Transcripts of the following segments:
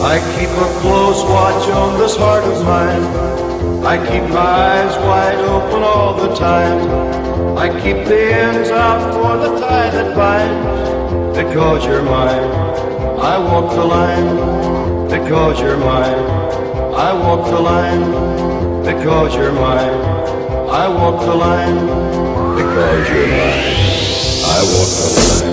I keep a close watch on this heart of mine. I keep my eyes wide open all the time. I keep the ends out for the tie that binds. Because you're mine, I walk the line. Because you're mine, I walk the line. Because you're mine, I walk the line. Because you're mine, I walk the line.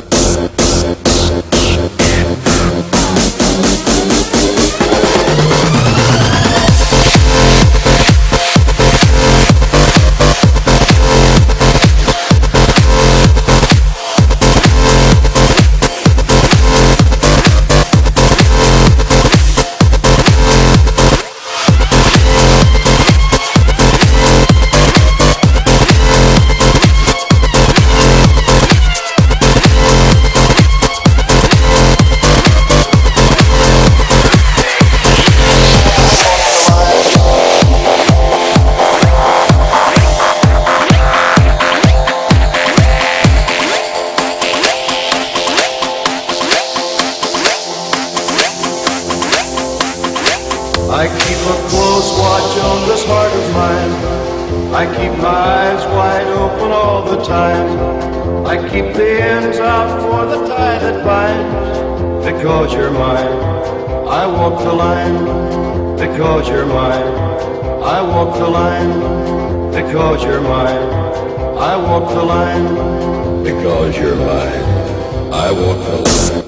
I keep a close watch on this heart of mine. I keep my eyes wide open all the time. I keep the ends out for the tie that binds. Because you're mine, I walk the line. Because you're mine, I walk the line. Because you're mine, I walk the line. Because you're mine, I walk the line.